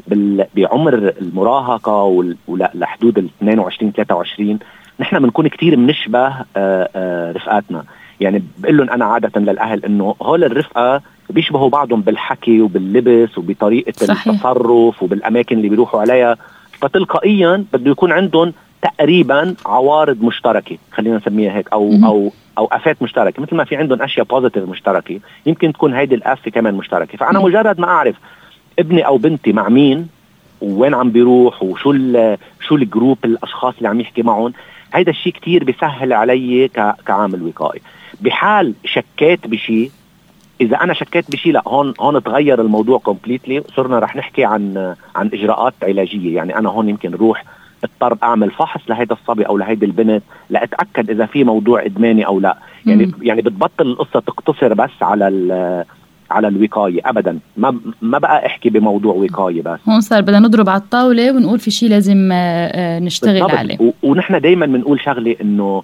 بعمر المراهقة ولحدود 22-23 نحن بنكون كتير بنشبه رفقاتنا. يعني بقول لهم أنا عادة للأهل إنه هول الرفقة بيشبهوا بعضهم بالحكي وباللبس وبطريقة التصرف وبالأماكن اللي بيروحوا عليها، فتلقائيا بده يكون عندهم تقريبا عوارض مشتركة، خلينا نسميها هيك، أو آفات مشتركة، مثل ما في عندهم أشياء بوزيتيف مشتركة يمكن تكون هيدي الآفة كمان مشتركة. فأنا مجرد ما أعرف ابني أو بنتي مع مين وين عم بيروح وشو الجروب الأشخاص اللي عم يحكي معهم، هيدا الشيء كتير بيسهل علي كعامل وقائي. بحال شكيت بشيء، إذا أنا شكيت بشيء لا، هون تغير الموضوع كومبليتلي، صرنا رح نحكي عن إجراءات علاجية. يعني أنا هون يمكن روح اضطر أعمل فحص لهيدا الصبي أو لهيدا البنت لأتأكد إذا في موضوع إدماني أو لا. يعني بتبطل القصة تقتصر بس على الوقاية أبدا، ما بقى أحكي بموضوع وقاية بس. هون صار بدنا نضرب على الطاولة ونقول في شيء لازم نشتغل بالضبط عليه. ونحن دايما بنقول شغلة إنه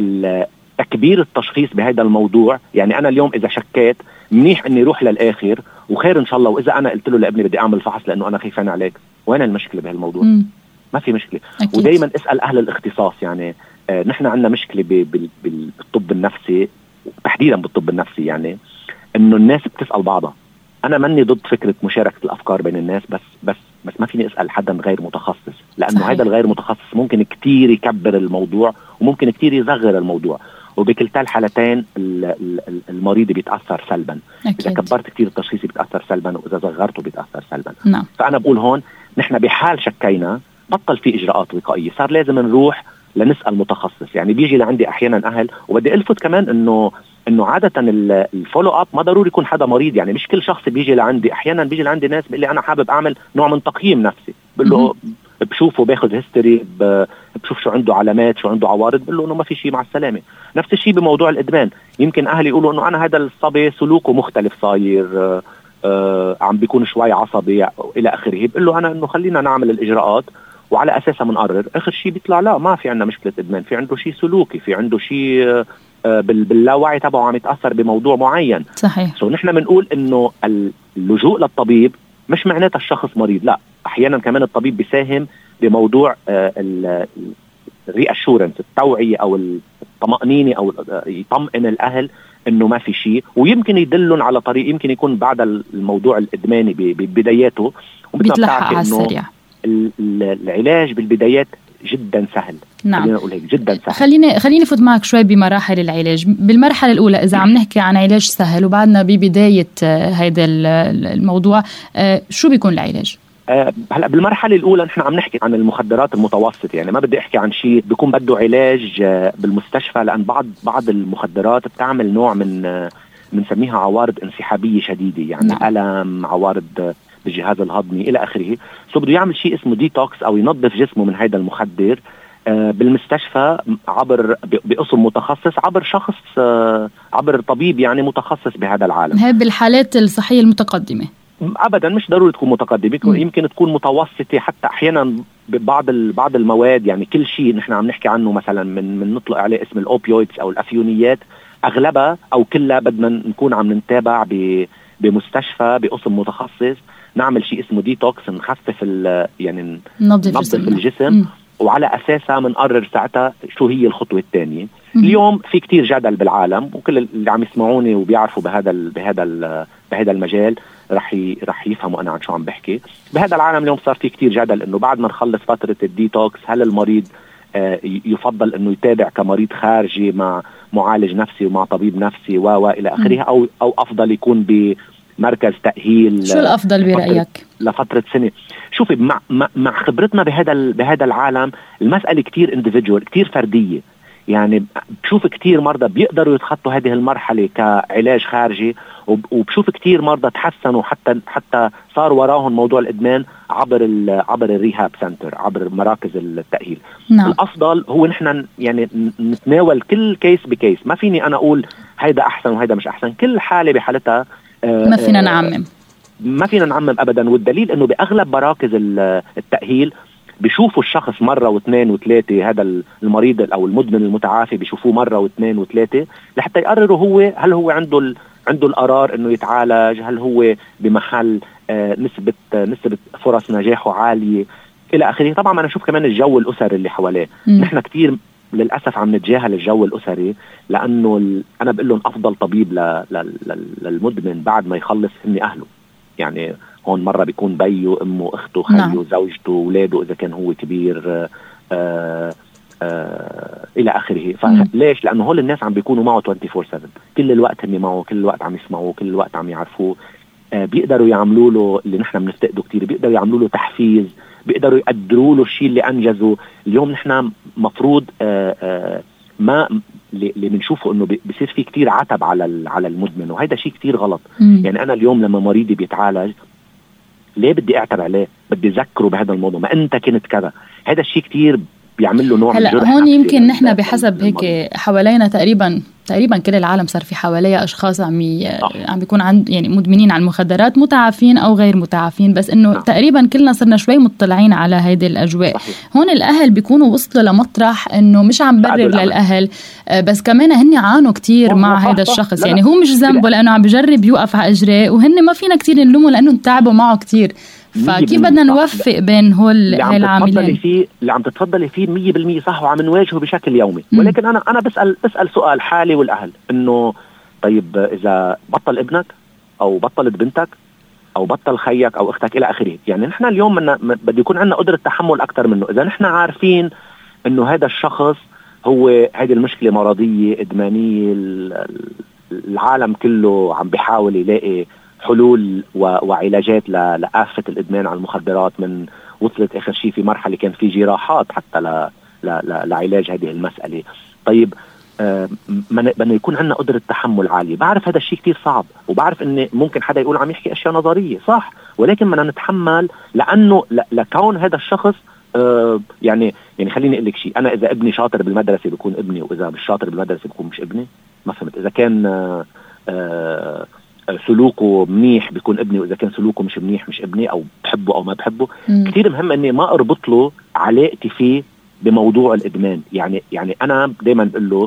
تكبير التشخيص بهذا الموضوع. يعني أنا اليوم إذا شكيت منيح إني روح للآخر وخير إن شاء الله، وإذا أنا قلت له لابني بدي أعمل فحص لأنه أنا خايفان عليك، وين المشكلة بهالموضوع؟ ما في مشكلة. أكيد. ودايما اسأل أهل الاختصاص. يعني نحن عندنا مشكلة بالطب النفسي، تحديدا بالطب النفسي، يعني إنه الناس بتسأل بعضها. أنا مني ضد فكرة مشاركة الأفكار بين الناس، بس ما فيني أسأل حدا غير متخصص، لأنه هذا الغير متخصص ممكن كتير يكبر الموضوع وممكن كتير يصغر الموضوع، وبكلتا الحالتين المريض بيتأثر سلبا. أكيد. إذا كبرت كتير التشخيص بيتأثر سلبا، وإذا صغرته بيتأثر سلبا. نعم. فأنا بقول هون نحن بحال شكينا بطل في إجراءات وقائية، صار لازم نروح لنسأل متخصص. يعني بيجي لعندي أحيانا أهل، وبدي ألفت كمان إنه عادة الفولو أب ما ضروري يكون حدا مريض. يعني مش كل شخص بيجي لعندي، أحيانا بيجي لعندي ناس بيقول لي أنا حابب أعمل نوع من تقييم نفسي، بقول له بشوفه باخذ هيستوري، بشوف شو عنده علامات، شو عنده عوارض، بقول له إنه ما في شيء مع السلامة. نفس الشيء بموضوع الإدمان. يمكن أهلي يقولوا إنه أنا هذا الصبي سلوكه مختلف صاير، عم بيكون شوي عصبي إلى آخره، بقول له أنا إنه خلينا نعمل الإجراءات وعلى أساسها منقرر. آخر شيء بيطلع لا، ما في عندنا مشكلة إدمان، في عنده شيء سلوكي، في عنده شيء باللاوعي تبعه عم يتأثر بموضوع معين. صحيح. نحن بنقول إنه اللجوء للطبيب مش معناتها الشخص مريض، لا، أحيانا كمان الطبيب بيساهم بموضوع الريأشورنس، التوعية أو الطمأنينة، أو يطمئن الأهل إنه ما في شيء، ويمكن يدلون على طريق يمكن يكون بعد الموضوع الإدماني ببداياته، وبيتلحق على السريع. العلاج بالبدايات جدا سهل. نعم. خلينا نقول هيك جدا سهل. خليني فوت معك شوي بمراحل العلاج. بالمرحلة الأولى إذا عم نحكي عن علاج سهل وبعدنا ببداية هذا الموضوع، شو بيكون العلاج؟ هلا بالمرحلة الأولى نحن عم نحكي عن المخدرات المتوسطة. يعني ما بدي أحكي عن شيء بيكون بده علاج بالمستشفى، لأن بعض المخدرات بتعمل نوع من بنسميها عوارض انسحابية شديدة. يعني نعم. ألم، عوارض بالجهاز الهضمي إلى آخره. بده يعمل شيء اسمه ديتوكس أو ينظف جسمه من هذا المخدر بالمستشفى عبر بقسم متخصص، عبر طبيب يعني متخصص بهذا العالم. هاي بالحالات الصحية المتقدمة ابدا مش ضروري تكون متقدمه، يمكن تكون متوسطه حتى احيانا بعض المواد. يعني كل شيء نحن عم نحكي عنه مثلا من نطلق عليه اسم الاوبيويدز او الافيونيات، اغلبها او كلها بدنا نكون عم نتابع بمستشفى بقسم متخصص، نعمل شيء اسمه ديتوكس، نخفف يعني ننظف الجسم، وعلى أساسها منقرر ساعتها شو هي الخطوة الثانية. اليوم في كتير جدل بالعالم، وكل اللي عم يسمعوني وبيعرفوا بهذا المجال رح يفهموا أنا عن شو عم بحكي. بهذا العالم اليوم صار في كتير جدل إنه بعد ما نخلص فترة الديتوكس هل المريض يفضل إنه يتابع كمريض خارجي مع معالج نفسي ومع طبيب نفسي وإلى آخره، أو أفضل يكون بمركز تأهيل. شو الأفضل برأيك؟ لفترة سنة. شوفي مع خبرتنا بهذا العالم، المسألة كتير individual، كتير فردية. يعني بشوف كتير مرضى بيقدروا يتخطوا هذه المرحلة كعلاج خارجي، وبشوف كتير مرضى تحسنوا حتى صار وراهم موضوع الإدمان عبر الريهاب سنتر، عبر مراكز التأهيل. نعم. الأفضل هو نحن يعني نتناول كل كيس بكيس. ما فيني أنا أقول هيدا أحسن وهيدا مش أحسن، كل حالة بحالتها. ما فينا نعمم، ما فينا نعمم أبدا. والدليل أنه بأغلب مراكز التأهيل بيشوفوا الشخص مرة واثنين وثلاثة، هذا المريض أو المدمن المتعافي بيشوفوه مرة واثنين وثلاثة لحتى يقرروا هل هو عنده القرار أنه يتعالج، هل هو بمحل نسبة فرص نجاحه عالية إلى آخره. طبعا أنا أشوف كمان الجو الأسري اللي حواليه. نحن كتير للأسف عم نتجاهل الجو الأسري، لأنه أنا بقول لهم أفضل طبيب للمدمن بعد ما يخلص هن أهله. يعني هون مرة بيكون بيه، أمه، أخته، خيه، زوجته، ولاده إذا كان هو كبير، إلى آخره. فليش؟ لأنه هول الناس عم بيكونوا معه 24/7، كل الوقت هم معه، كل الوقت عم يسمعوه، كل الوقت عم يعرفوه. بيقدروا يعملوا له اللي نحن بنفتقده كتير، بيقدروا يعملوا له تحفيز، بيقدروا يقدروا له الشيء اللي أنجزه. اليوم نحن مفروض ما اللي بنشوفه انه بيصير في كتير عتب على المدمن، وهذا شيء كتير غلط. يعني انا اليوم لما مريضي بيتعالج، ليه بدي اعتب عليه؟ بدي اذكره بهذا الموضوع، ما انت كنت كذا. هذا الشيء كتير بيعمل له نوع من الجرح. هون يمكن نحن بحسب هيك حوالينا تقريبا كل العالم صار في حواليها اشخاص عم بيكون يعني مدمنين على المخدرات، متعافين او غير متعافين، بس انه تقريبا كلنا صرنا شوي مطلعين على هيدي الاجواء. هون الاهل بيكونوا وصلوا لمطرح انه مش عم برر للاهل، بس كمان هن عانوا كتير مع هذا الشخص. يعني هو مش ذنبه لانه عم بجرب يوقف على اجريه، وهن ما فينا كتير نلومه لانه تعبوا معه كتير. فكيف بدنا نوفق بين هاي العاملين؟ اللي عم تتفضلي فيه 100% صح، وعم نواجهه بشكل يومي. ولكن انا بسأل سؤال حالي والاهل، انه طيب اذا بطل ابنك او بطلت بنتك او بطل خيك او اختك الى اخره، يعني نحن اليوم بده يكون عندنا قدرة تحمل اكثر منه. اذا نحن عارفين انه هذا الشخص هو هذه المشكلة مرضية ادمانية، العالم كله عم بيحاول يلاقي حلول وعلاجات لآفة الإدمان على المخدرات، من وصلت آخر شيء في مرحلة كان في جراحات حتى لعلاج هذه المسألة. طيب بدنا يكون عندنا قدرة تحمل عالية. بعرف هذا الشيء كتير صعب، وبعرف إن ممكن حدا يقول عم يحكي أشياء نظرية، صح، ولكن بدنا نتحمل، لأنه لكون هذا الشخص يعني خليني أقول لك شيء. أنا إذا ابني شاطر بالمدرسة بيكون ابني، وإذا مش شاطر بالمدرسة بيكون مش ابني. ما فهمت؟ إذا كان سلوكه منيح بيكون ابني، وإذا كان سلوكه مش منيح مش ابني، أو بحبه أو ما بحبه. كتير مهم أني ما أربط له علاقتي فيه بموضوع الإدمان. يعني أنا دايما بقول له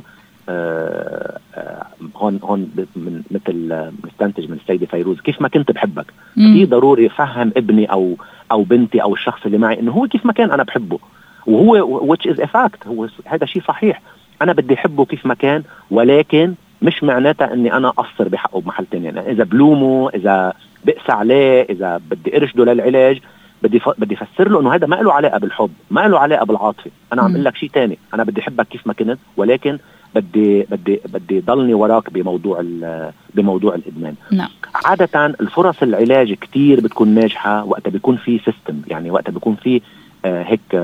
هون مثل نستنتج من السيدة فيروز، كيف ما كنت بحبك. كتير ضروري أفهم ابني أو بنتي أو الشخص اللي معي إنه هو كيف ما كان أنا بحبه، وهو which is a fact، هو هذا شيء صحيح. أنا بدي أحبه كيف ما كان، ولكن مش معناتها اني انا اقصر بحقه بمحل تاني. يعني اذا بلومه، اذا بقسى عليه، اذا بدي ارشده للعلاج، بدي افسر له انه هذا ما له علاقه بالحب، ما له علاقه بالعاطفه. انا عم اقول لك شيء تاني، انا بدي احبك كيف ما كنت، ولكن بدي ضلني وراك بموضوع الادمان. نعم. عاده الفرص العلاج كتير بتكون ناجحه وقت بيكون في سيستم، يعني وقت بيكون في هيك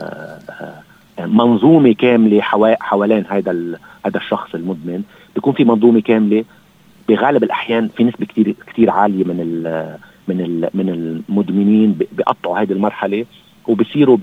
منظومه كامله حوالين هذا الشخص المدمن. بيكون في منظومه كامله. بغالب الاحيان في نسبه كتير عاليه من المدمنين بيقطعوا هذه المرحله وبيصيروا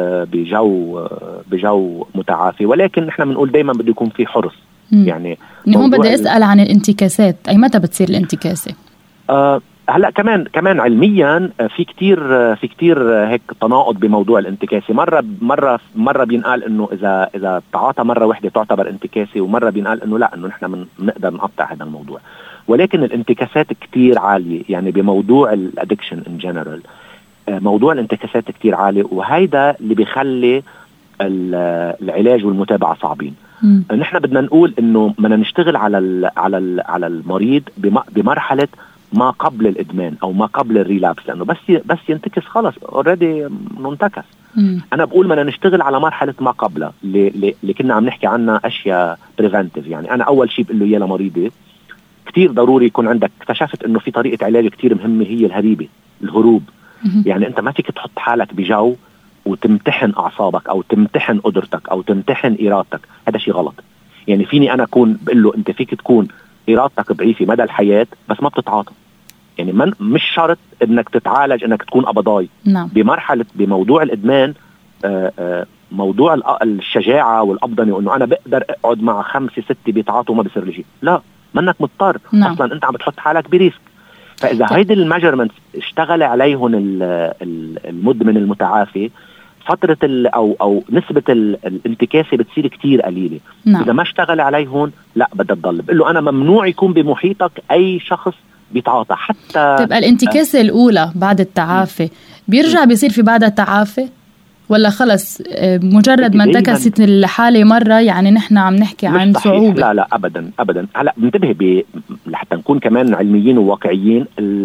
بجو متعافي. ولكن نحن بنقول دائما بده يكون في حرص. يعني هون بدي اسال عن الانتكاسات، اي متى بتصير الانتكاسه؟ هلا كمان علميا في كتير هيك تناقض بموضوع الانتكاسه. مره بينقال انه اذا تعاطى مره واحده تعتبر انتكاسه، ومره بينقال انه لا، انه نحن بنقدر نقطع هذا الموضوع. ولكن الانتكاسات كتير عاليه، يعني بموضوع الادكشن ان جنرال موضوع الانتكاسات كتير عالي، وهيدا اللي بيخلي العلاج والمتابعه صعبين. نحن بدنا نقول انه بدنا نشتغل على المريض بمرحله ما قبل الادمان او ما قبل الريلابس، لانه بس ينتكس خلص اوريدي منتكس. انا بقول بدنا نشتغل على مرحله ما قبلها اللي كنا عم نحكي عنها اشياء بريفنتيف. يعني انا اول شيء بقول له يا لمريضي كتير ضروري يكون عندك، اكتشفت انه في طريقه علاج كتير مهمه هي الهروب. يعني انت ما فيك تحط حالك بجو وتمتحن اعصابك او تمتحن قدرتك او تمتحن ارادتك، هذا شيء غلط. يعني فيني انا اكون بقول له انت فيك تكون ارادتك ضعيفه مدى الحياه بس ما بتتعاطى. يعني مش شرط انك تتعالج انك تكون قبضاي. بمرحله بموضوع الادمان موضوع الشجاعه والابضنه، وانه انا بقدر اقعد مع 5 6 بيتعاطوا وما بيصير لي شيء، لا، منك مضطر. اصلا انت عم بتحط حالك بريسك. فاذا هيدي الميجرمنتس اشتغل عليهم المدمن المتعافي، فتره او نسبه الانتكاسه بتصير كتير قليله. اذا ما اشتغل عليهم لا بدها تضل. بقول له انا ممنوع يكون بمحيطك اي شخص بيتعاطى حتى. طيب الانتكاسه الاولى بعد التعافي بيرجع بيصير في بعدها التعافي، ولا خلص مجرد ما انتكست الحالة مرة يعني نحن عم نحكي عن صعوبة؟ لا أبدا. هلأ بنتبه لحتى نكون كمان علميين وواقعيين.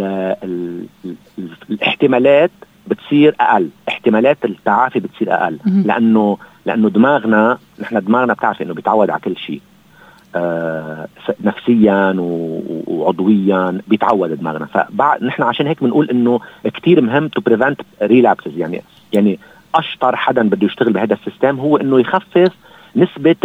الاحتمالات بتصير أقل، احتمالات التعافي بتصير أقل، لأنه دماغنا بتعرف إنه بيتعود على كل شيء. نفسيا وعضويا بيتعود دماغنا. فنحن عشان هيك بنقول إنه كتير مهم to prevent relapses. يعني أشطر حدا بده يشتغل بهذا السيستم هو إنه يخفف نسبة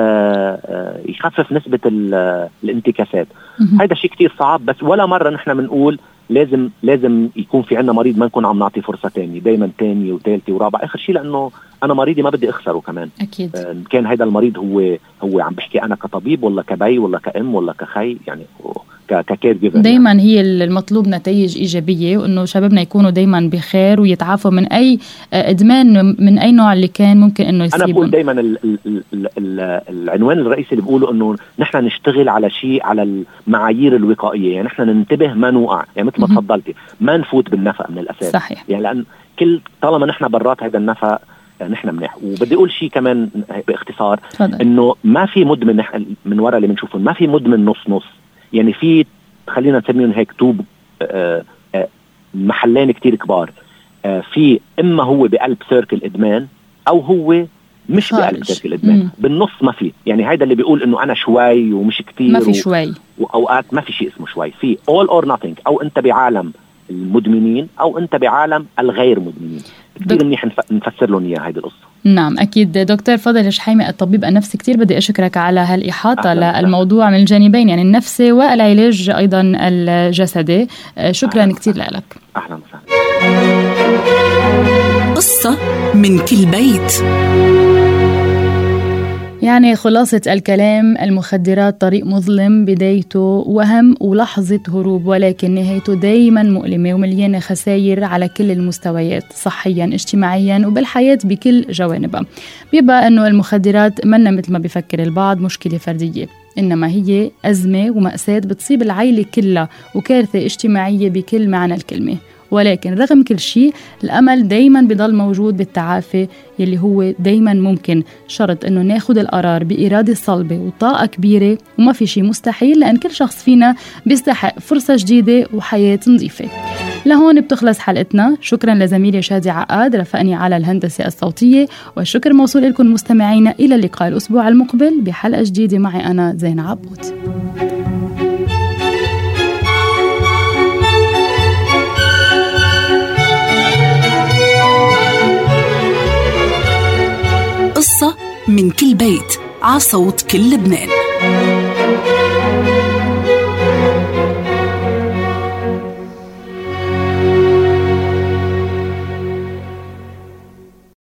الانتكاسات. هذا شيء كتير صعب، بس ولا مرة نحن بنقول لازم يكون في عنا مريض ما نكون عم نعطي فرصة تانية، دايما تانية وثالثة ورابعة آخر شيء، لأنه أنا مريضي ما بدي أخسره كمان. أكيد. كان هذا المريض هو عم بحكي أنا كطبيب ولا كبي ولا كأم ولا كخي، يعني ككير جيفر. دايما يعني هي المطلوب نتائج إيجابية، وإنه شبابنا يكونوا دايما بخير ويتعافوا من أي إدمان من أي نوع اللي كان ممكن إنه يصيبهم. أنا بقول دايما العنوان الرئيسي اللي بقوله إنه نحن نشتغل على شيء، على المعايير الوقائية. يعني نحن ننتبه ما نوقع، يعني مثل ما تفضلتي ما نفوت بالنفق من الأساس. صحيح. يعني لأن طالما نحن برات هذا النفق نحن منيح. وبدي أقول شيء كمان باختصار، إنه ما في مدمن من وراء اللي بنشوفه، ما في مدمن نص. يعني في خلينا نسميهم هيك توب محلين كتير كبار. في إما هو بقلب سيركل إدمان أو هو مش بقلب سيركل إدمان. بالنص ما في. يعني هيدا اللي بيقول إنه أنا شوي ومش كتير، ما في شوي، وأوقات ما في شيء اسمه شوي. في all or nothing، أو أنت بعالم المدمنين أو أنت بعالم الغير مدمنين. كتير منيح نفسر لهم إياه هيدي القصة. نعم أكيد. دكتور فضل شحيمة الطبيب النفسي، كتير بدي أشكرك على هالإحاطة للموضوع من الجانبين، يعني النفسي والعلاج أيضا الجسدي. شكرا كتير لك. أهلا وسهلا. قصة من كل بيت. يعني خلاصة الكلام، المخدرات طريق مظلم، بدايته وهم ولحظة هروب، ولكن نهايته دايما مؤلمة ومليانة خسائر على كل المستويات، صحيا اجتماعيا وبالحياة بكل جوانبها. بيبقى أنه المخدرات منا مثل ما بيفكر البعض مشكلة فردية، إنما هي أزمة ومأساة بتصيب العائلة كلها وكارثة اجتماعية بكل معنى الكلمة. ولكن رغم كل شيء الأمل دايما بيضل موجود بالتعافي، يلي هو دايما ممكن، شرط إنه ناخد القرار بإرادة صلبة وطاقة كبيرة، وما في شيء مستحيل، لأن كل شخص فينا بيستحق فرصة جديدة وحياة نظيفة. لهون بتخلص حلقتنا. شكرا لزميلي شادي عقاد رفقني على الهندسة الصوتية، والشكر موصول لكم مستمعينا. إلى اللقاء الأسبوع المقبل بحلقة جديدة معي أنا زين عبود. قصة من كل بيت، عصوت كل لبنان.